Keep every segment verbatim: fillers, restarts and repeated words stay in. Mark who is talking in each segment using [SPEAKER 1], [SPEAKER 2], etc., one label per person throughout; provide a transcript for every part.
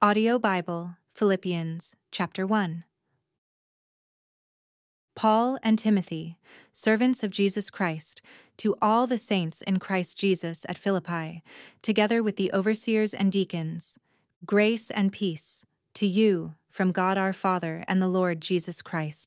[SPEAKER 1] Audio Bible, Philippians, chapter one. Paul and Timothy, servants of Jesus Christ, to all the saints in Christ Jesus at Philippi, together with the overseers and deacons, grace and peace to you from God our Father and the Lord Jesus Christ.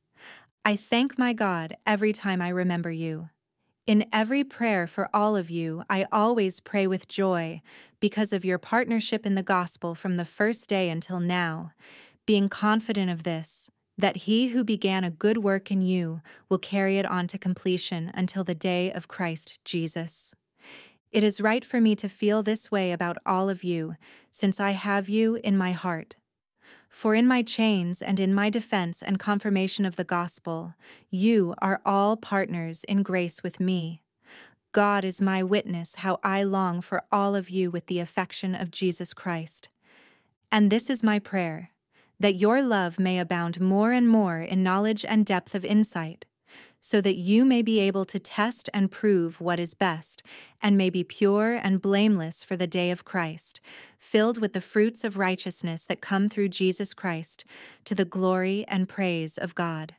[SPEAKER 1] I thank my God every time I remember you. In every prayer for all of you, I always pray with joy because of your partnership in the gospel from the first day until now, being confident of this, that he who began a good work in you will carry it on to completion until the day of Christ Jesus. It is right for me to feel this way about all of you, since I have you in my heart. For in my chains and in my defense and confirmation of the gospel, you are all partners in grace with me. God is my witness how I long for all of you with the affection of Jesus Christ. And this is my prayer, that your love may abound more and more in knowledge and depth of insight, so that you may be able to test and prove what is best, and may be pure and blameless for the day of Christ, filled with the fruits of righteousness that come through Jesus Christ, to the glory and praise of God.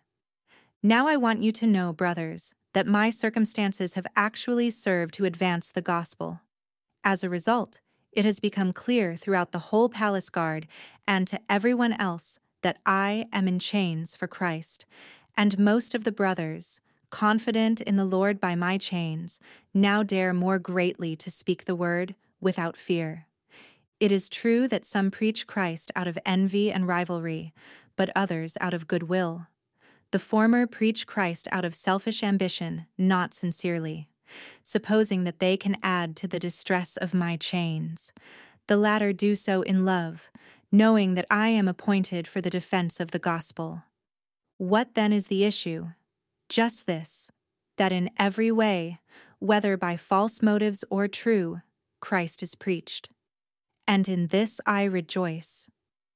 [SPEAKER 1] Now I want you to know, brothers, that my circumstances have actually served to advance the gospel. As a result, it has become clear throughout the whole palace guard and to everyone else that I am in chains for Christ, and most of the brothers, confident in the Lord by my chains, now dare more greatly to speak the word without fear. It is true that some preach Christ out of envy and rivalry, but others out of goodwill. The former preach Christ out of selfish ambition, not sincerely, supposing that they can add to the distress of my chains. The latter do so in love, knowing that I am appointed for the defense of the gospel. What then is the issue? Just this, that in every way, whether by false motives or true, Christ is preached. And in this I rejoice.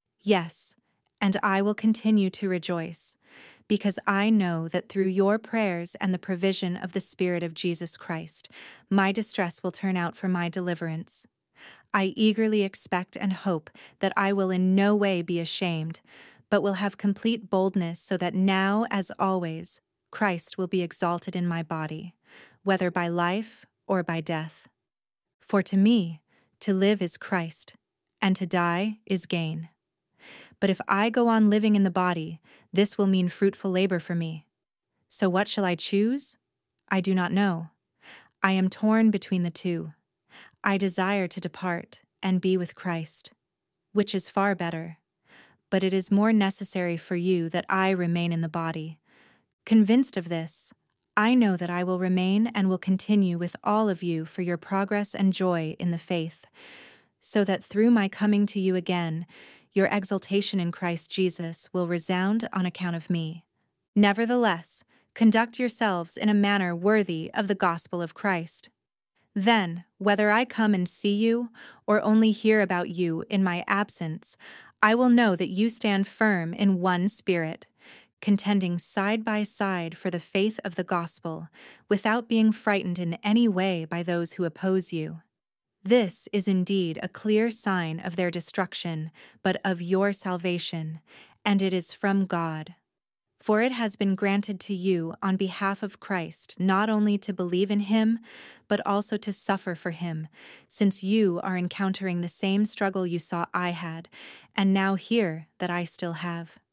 [SPEAKER 1] Yes, and I will continue to rejoice, because I know that through your prayers and the provision of the Spirit of Jesus Christ, my distress will turn out for my deliverance. I eagerly expect and hope that I will in no way be ashamed, but will have complete boldness so that now, as always, Christ will be exalted in my body, whether by life or by death. For to me, to live is Christ, and to die is gain. But if I go on living in the body, this will mean fruitful labor for me. So what shall I choose? I do not know. I am torn between the two. I desire to depart and be with Christ, which is far better. But it is more necessary for you that I remain in the body. Convinced of this, I know that I will remain and will continue with all of you for your progress and joy in the faith, so that through my coming to you again, your exaltation in Christ Jesus will resound on account of me. Nevertheless, conduct yourselves in a manner worthy of the gospel of Christ. Then, whether I come and see you or only hear about you in my absence, I will know that you stand firm in one spirit, contending side by side for the faith of the gospel, without being frightened in any way by those who oppose you. This is indeed a clear sign of their destruction, but of your salvation, and it is from God. For it has been granted to you on behalf of Christ not only to believe in him, but also to suffer for him, since you are encountering the same struggle you saw I had, and now hear that I still have.